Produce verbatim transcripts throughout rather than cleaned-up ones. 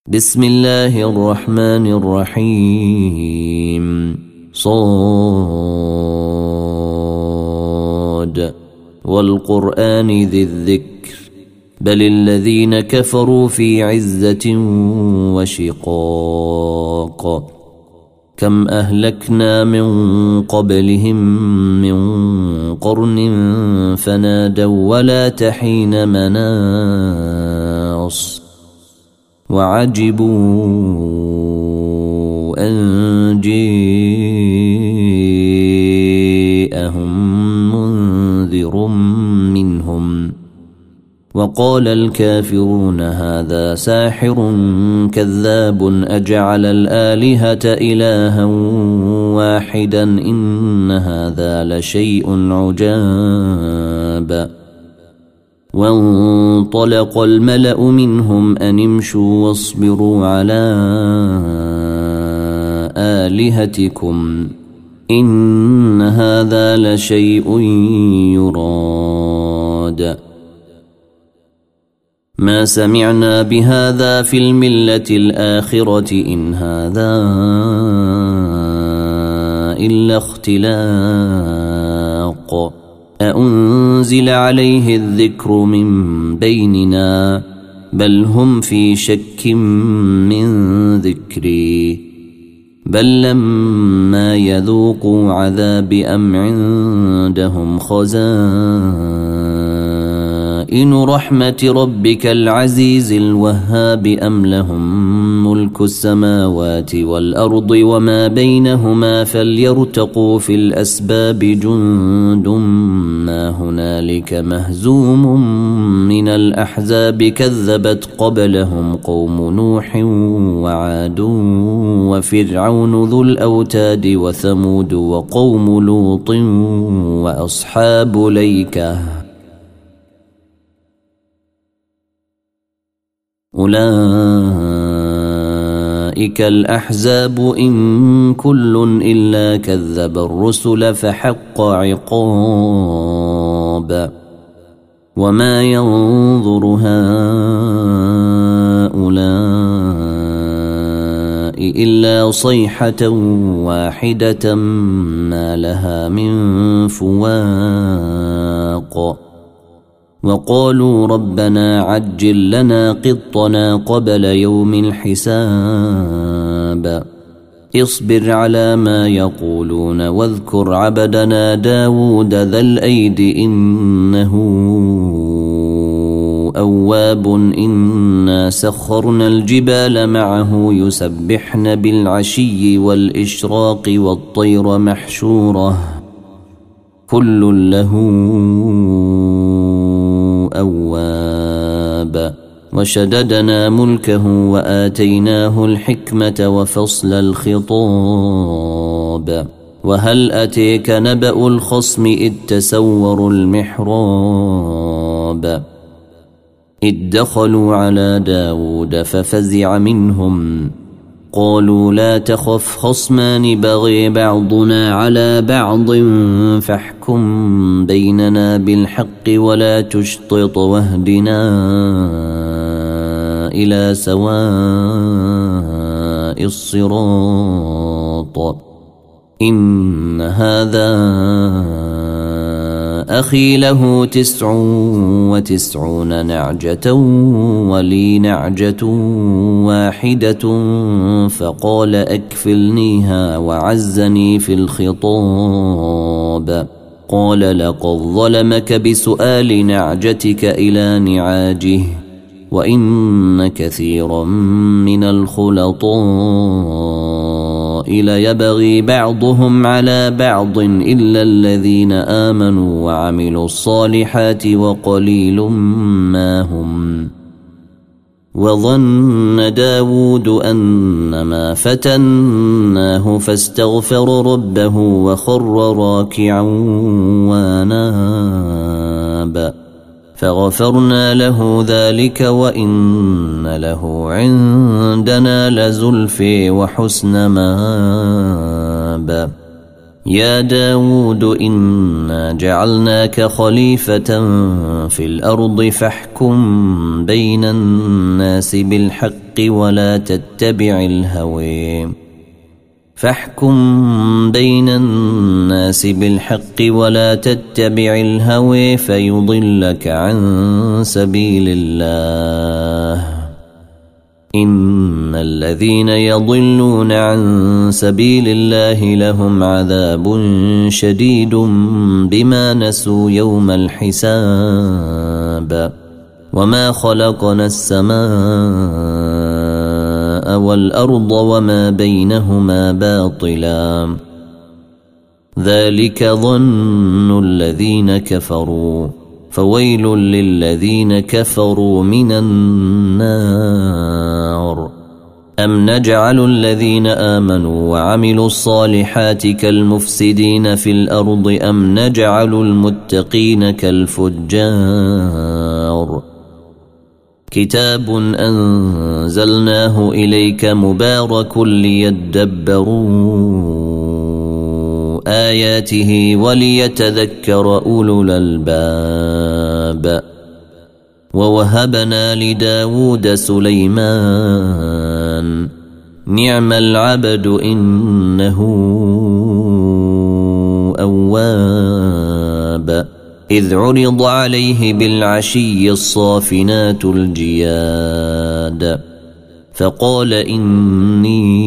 بسم الله الرحمن الرحيم صاد والقرآن ذي الذكر بل الذين كفروا في عزة وشقاق كم أهلكنا من قبلهم من قرن فنادوا ولا تحين مناص وعجبوا أن جاءهم منذر منهم وقال الكافرون هذا ساحر كذاب أجعل الآلهة إلها واحدا إن هذا لشيء عجاب وانطلق الملأ منهم أن امشوا واصبروا على آلهتكم إن هذا لشيء يراد ما سمعنا بهذا في الملة الآخرة إن هذا إلا اختلاق أأنزل عليه الذكر من بيننا بل هم في شك من ذكري بل لما يذوقوا عذاب أم عندهم خزائن رحمة ربك العزيز الوهاب أم لهم ملك السماوات والأرض وما بينهما فليرتقوا في الأسباب جند ما هنالك مهزوم من الأحزاب كذبت قبلهم قوم نوح وعاد وفرعون ذو الأوتاد وثمود وقوم لوط وأصحاب ليكة أولئك الأحزاب إن كل إلا كذب الرسل فحق عقاب وما ينظر هؤلاء إلا صيحة واحدة ما لها من فواق وقالوا ربنا عجل لنا قطنا قبل يوم الحساب اصبر على ما يقولون واذكر عبدنا داود ذا الأيد إنه أواب إنا سخرنا الجبال معه يسبحن بالعشي والإشراق والطير محشورة كل له أواب وشددنا ملكه وآتيناه الحكمة وفصل الخطاب وهل أتيك نبأ الخصم إذ تسوروا المحراب إذ دخلوا على داود ففزع منهم قالوا لا تخف خصمان بغي بعضنا على بعض فاحكم بيننا بالحق ولا تشطط واهدنا إلى سواء الصراط إن هذا أخي له تسع وتسعون نعجة ولي نعجة واحدة فقال أكفلنيها وعزني في الخطاب قال لقد ظلمك بسؤال نعجتك إلى نعاجه وإن كثيرا من الخلطاء ليبغي بعضهم على بعض إلا الذين آمنوا وعملوا الصالحات وقليل ما هم وظن داود أنما فتناه فاستغفر ربه وخر راكعا واناب فغفرنا له ذلك وإن له عندنا لزلفى وحسن مآب يا داود إنا جعلناك خليفة في الأرض فاحكم بين الناس بالحق بالحق ولا تتبع الهوى فاحكم بين الناس بالحق ولا تتبع الهوى فيضلك عن سبيل الله إن الذين يضلون عن سبيل الله لهم عذاب شديد بما نسوا يوم الحساب وما خلقنا السماء والأرض وما بينهما باطلا ذلك ظن الذين كفروا فويل للذين كفروا من النار أم نجعل الذين آمنوا وعملوا الصالحات كالمفسدين في الأرض أم نجعل المتقين كالفجار كتاب أنزلناه إليك مبارك ليدبروا آياته وليتذكر أولو الألباب ووهبنا لداود سليمان نعم العبد إنه أواب إذ عرض عليه بالعشي الصافنات الجياد فقال إني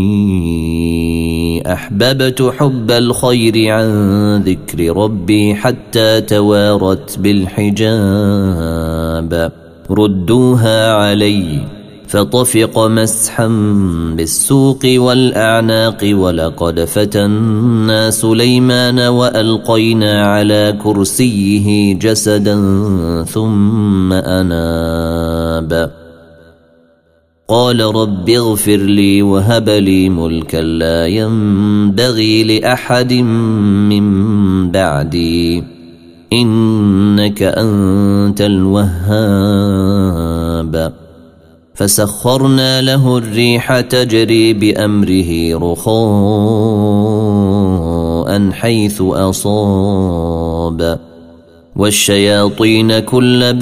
أحببت حب الخير عن ذكر ربي حتى توارت بالحجاب ردوها علي فطفق مسحا بالسوق والأعناق ولقد فتنا سليمان وألقينا على كرسيه جسدا ثم أناب قال رب اغفر لي وهب لي ملكا لا ينبغي لأحد من بعدي إنك أنت الوهاب فسخرنا له الريح تجري بأمره رخاء حيث أصاب والشياطين كل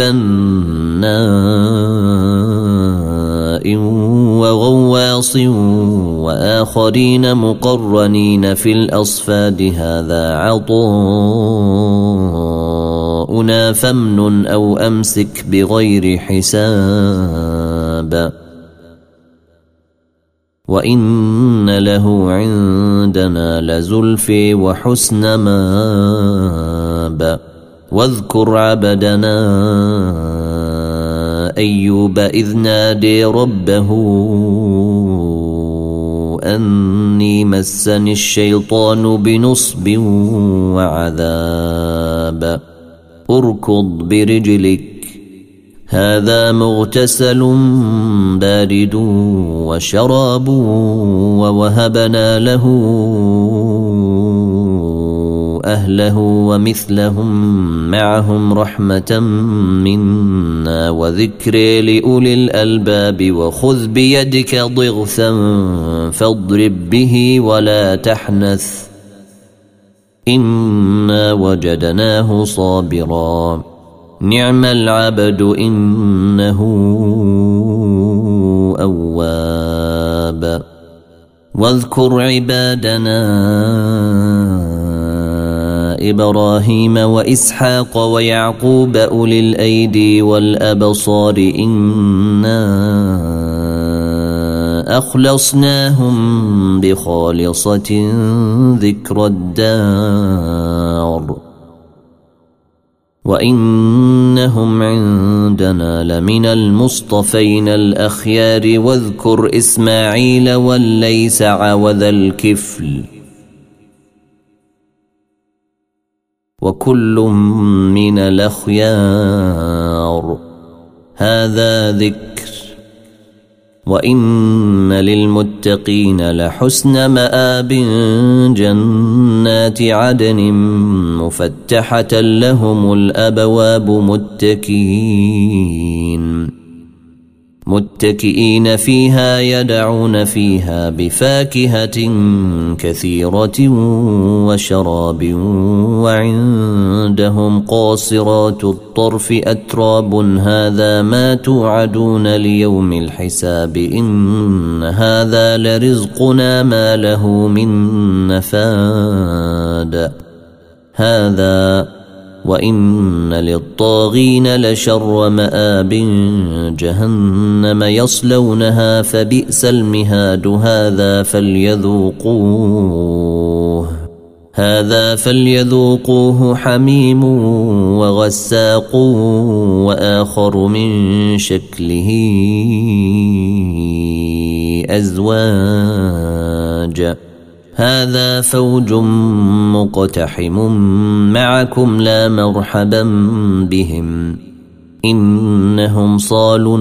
بناء وغواص وآخرين مقرنين في الأصفاد هذا عطاؤنا فامنن أو أمسك بغير حساب وإن له عندنا لزلفي وحسن مآب واذكر عبدنا أيوب إذ نادي ربه أني مسني الشيطان بنصب وعذاب اركض برجلك هذا مغتسل بارد وشراب ووهبنا له أهله ومثلهم معهم رحمة منا وذكر لأولي الألباب وخذ بيدك ضغثا فاضرب به ولا تحنث إنا وجدناه صابرا نعم العبد إنه أواب واذكر عبادنا إبراهيم وإسحاق ويعقوب أولي الأيدي والأبصار إنا أخلصناهم بخالصة ذكر الدار وإنهم عندنا لمن المصطفين الأخيار واذكر إسماعيل واليسع وذا الكفل وكل من الأخيار هذا ذكر وإن للمتقين لحسن مآب جنات عدن مفتحة لهم الأبواب متكئين متكئين فيها يدعون فيها بفاكهة كثيرة وشراب وعندهم قاصرات الطرف أتراب هذا ما توعدون ليوم الحساب إن هذا لرزقنا ما له من نفاد هذا وإن للطاغين لشر مآب جهنم يصلونها فبئس المهاد هذا فليذوقوه هذا فليذوقوه حميم وغساق وآخر من شكله أزواج هذا فوج مقتحم معكم لا مرحبا بهم إنهم صالوا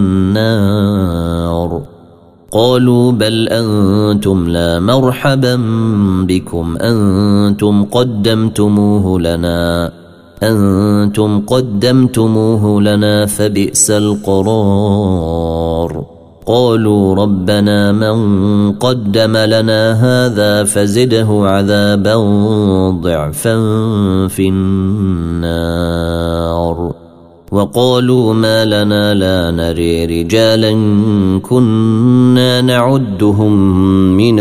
النار قالوا بل أنتم لا مرحبا بكم أنتم قدمتموه لنا أنتم قدمتموه لنا فبئس القرار قالوا ربنا من قدم لنا هذا فزده عذابا ضعفا في النار وقالوا ما لنا لا نري رجالا كنا نعدهم من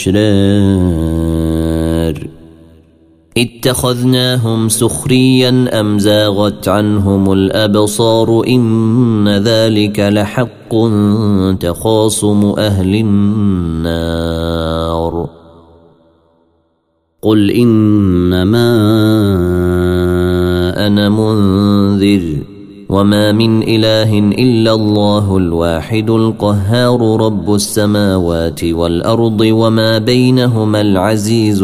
الأشرار اتخذناهم سخريا أم زاغت عنهم الأبصار إن ذلك لحق تخاصم أهل النار قل إنما أنا منذر وما من إله إلا الله الواحد القهار رب السماوات والأرض وما بينهما العزيز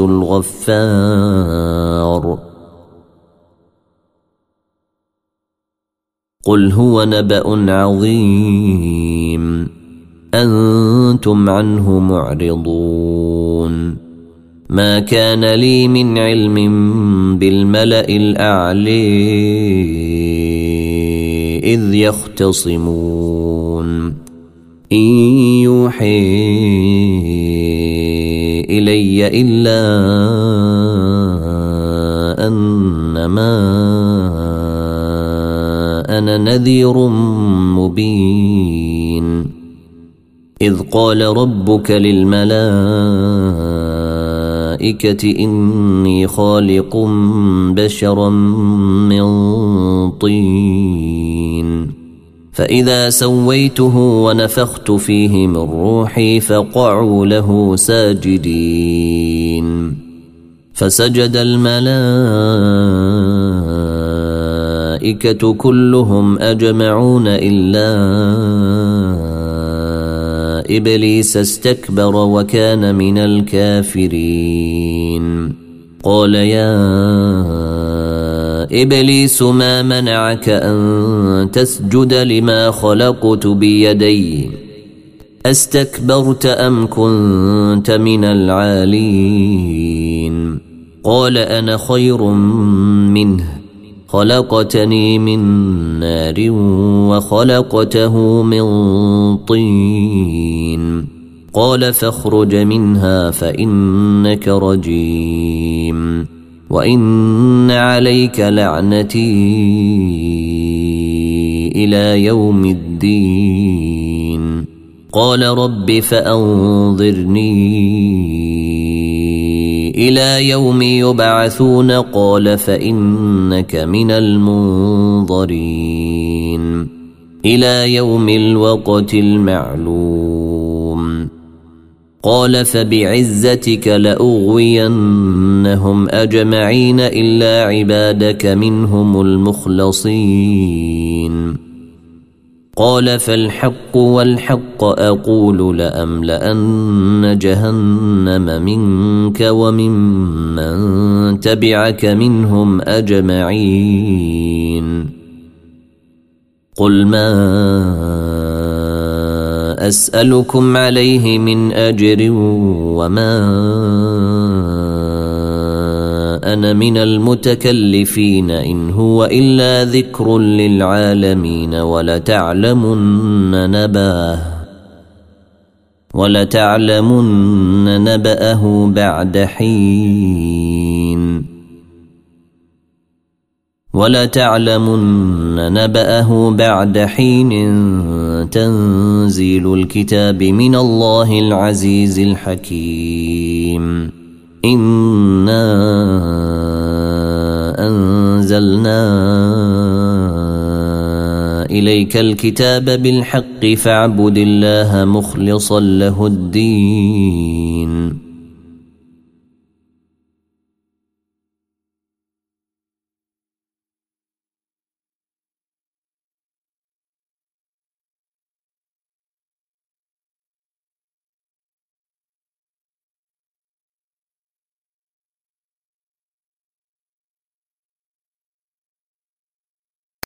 الغفار قل هو نبأ عظيم أنتم عنه معرضون ما كان لي من علم بالملأ الأعلى إذ يختصمون إن يوحي إلي إلا أنما أنا نذير مبين إذ قال ربك للملائكة إني خالق بشرا من طين فإذا سويته ونفخت فيه من روحي فقعوا له ساجدين فسجد الملائكة كلهم أجمعون إلا إبليس استكبر وكان من الكافرين قال يا إبليس ما منعك أن تسجد لما خلقت بيدي أستكبرت أم كنت من العالين قال أنا خير منه خلقتني من نار وخلقته من طين قال فاخرج منها فإنك رجيم وإن عليك لعنتي إلى يوم الدين قال رب فأنظرني إلى يوم يبعثون قال فإنك من المنظرين إلى يوم الوقت المعلوم قال فبعزتك لأغوينهم أجمعين إلا عبادك منهم المخلصين قال فالحق والحق أقول لأملأن جهنم منك وممن تبعك منهم أجمعين قل ما أسألكم عليه من أجر وما كان من المتكلفين إن هو إلا ذكر للعالمين ولتعلمن نبأه ولتعلمن نبأه بعد حين ولتعلمن نبأه بعد حين تنزيل الكتاب من الله العزيز الحكيم إنا أنزلنا إليك الكتاب بالحق فاعبد الله مخلصا له الدين